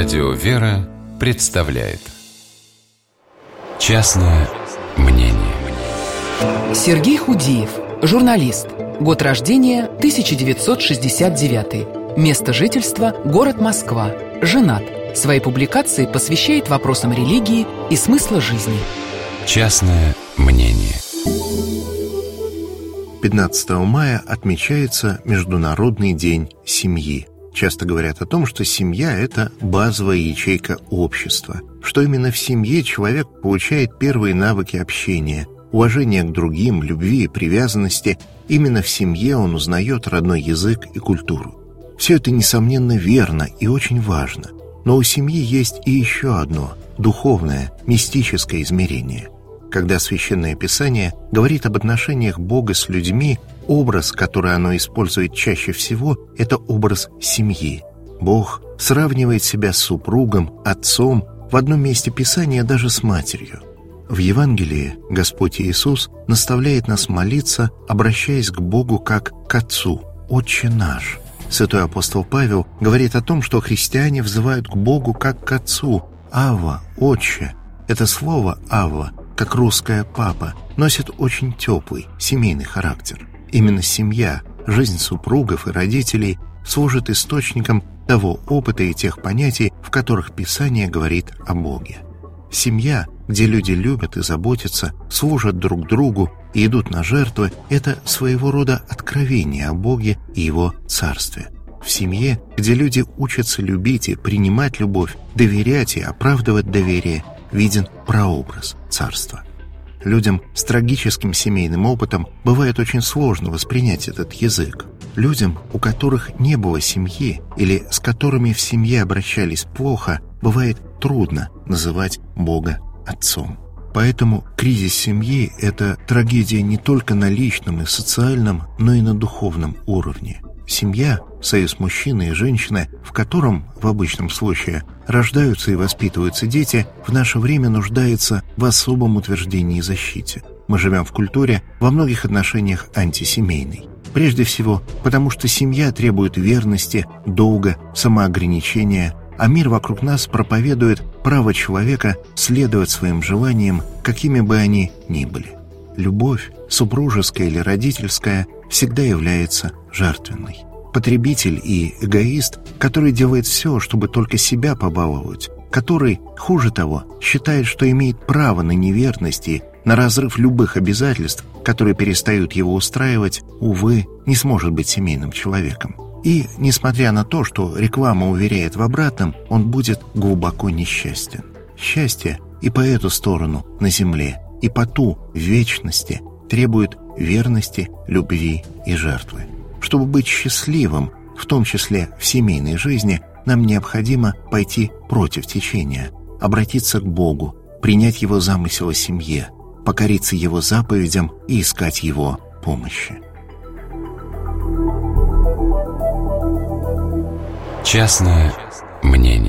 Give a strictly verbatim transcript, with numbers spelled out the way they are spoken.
Радио «Вера» представляет «Частное мнение». Сергей Худиев, журналист. Год рождения тысяча девятьсот шестьдесят девятый. Место жительства – город Москва. Женат. Свои публикации посвящает вопросам религии и смысла жизни. «Частное мнение». пятнадцатого мая отмечается Международный день семьи. Часто говорят о том, что семья – это базовая ячейка общества, что именно в семье человек получает первые навыки общения, уважения к другим, любви и привязанности. Именно в семье он узнает родной язык и культуру. Все это, несомненно, верно и очень важно. Но у семьи есть и еще одно – духовное, мистическое измерение. Когда Священное Писание говорит об отношениях Бога с людьми, образ, который оно использует чаще всего, это образ семьи. Бог сравнивает себя с супругом, отцом, в одном месте Писания даже с матерью. В Евангелии Господь Иисус наставляет нас молиться, обращаясь к Богу как к Отцу, «Отче наш». Святой апостол Павел говорит о том, что христиане взывают к Богу как к Отцу, «Авва», «Отче». Это слово «Авва», как русское «папа», носит очень теплый, семейный характер. Именно семья, жизнь супругов и родителей служит источником того опыта и тех понятий, в которых Писание говорит о Боге. Семья, где люди любят и заботятся, служат друг другу и идут на жертвы, это своего рода откровение о Боге и Его Царстве. В семье, где люди учатся любить и принимать любовь, доверять и оправдывать доверие, виден прообраз Царства. Людям с трагическим семейным опытом бывает очень сложно воспринять этот язык. Людям, у которых не было семьи или с которыми в семье обращались плохо, бывает трудно называть Бога Отцом. Поэтому кризис семьи – это трагедия не только на личном и социальном, но и на духовном уровне. Семья – союз мужчины и женщины, в котором, в обычном случае, рождаются и воспитываются дети, в наше время нуждается в особом утверждении и защите. Мы живем в культуре, во многих отношениях антисемейной. Прежде всего, потому что семья требует верности, долга, самоограничения, а мир вокруг нас проповедует право человека следовать своим желаниям, какими бы они ни были. Любовь, супружеская или родительская, всегда является жертвенной. Потребитель и эгоист, который делает все, чтобы только себя побаловать, который, хуже того, считает, что имеет право на неверность и на разрыв любых обязательств, которые перестают его устраивать, увы, не сможет быть семейным человеком. И, несмотря на то, что реклама уверяет в обратном, он будет глубоко несчастен. Счастье и по эту сторону на земле, и по ту в вечности требует верности, любви и жертвы. Чтобы быть счастливым, в том числе в семейной жизни, нам необходимо пойти против течения, обратиться к Богу, принять Его замысел о семье, покориться Его заповедям и искать Его помощи. Частное мнение.